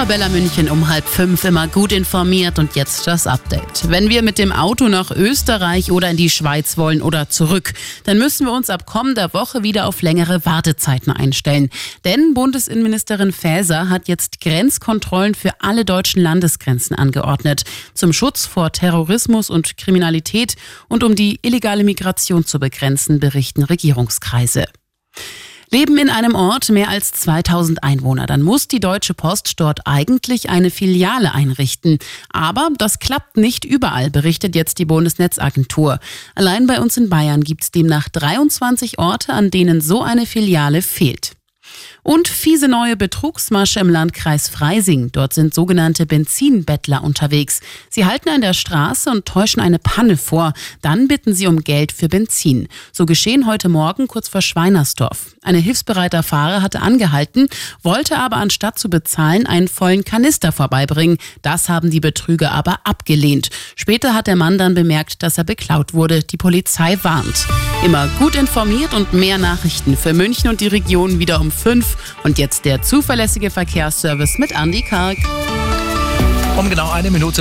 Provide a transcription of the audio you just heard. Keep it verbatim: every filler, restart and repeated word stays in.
Arabella München um halb fünf, immer gut informiert und jetzt das Update. Wenn wir mit dem Auto nach Österreich oder in die Schweiz wollen oder zurück, dann müssen wir uns ab kommender Woche wieder auf längere Wartezeiten einstellen. Denn Bundesinnenministerin Faeser hat jetzt Grenzkontrollen für alle deutschen Landesgrenzen angeordnet. Zum Schutz vor Terrorismus und Kriminalität und um die illegale Migration zu begrenzen, berichten Regierungskreise. Leben in einem Ort mehr als zweitausend Einwohner, dann muss die Deutsche Post dort eigentlich eine Filiale einrichten. Aber das klappt nicht überall, berichtet jetzt die Bundesnetzagentur. Allein bei uns in Bayern gibt es demnach dreiundzwanzig Orte, an denen so eine Filiale fehlt. Und fiese neue Betrugsmasche im Landkreis Freising. Dort sind sogenannte Benzinbettler unterwegs. Sie halten an der Straße und täuschen eine Panne vor. Dann bitten sie um Geld für Benzin. So geschehen heute Morgen kurz vor Schweinersdorf. Ein hilfsbereiter Fahrer hatte angehalten, wollte aber anstatt zu bezahlen einen vollen Kanister vorbeibringen. Das haben die Betrüger aber abgelehnt. Später hat der Mann dann bemerkt, dass er beklaut wurde. Die Polizei warnt. Immer gut informiert und mehr Nachrichten für München und die Region wieder um fünf. Und jetzt der zuverlässige Verkehrsservice mit Andi Karg. Um genau eine Minute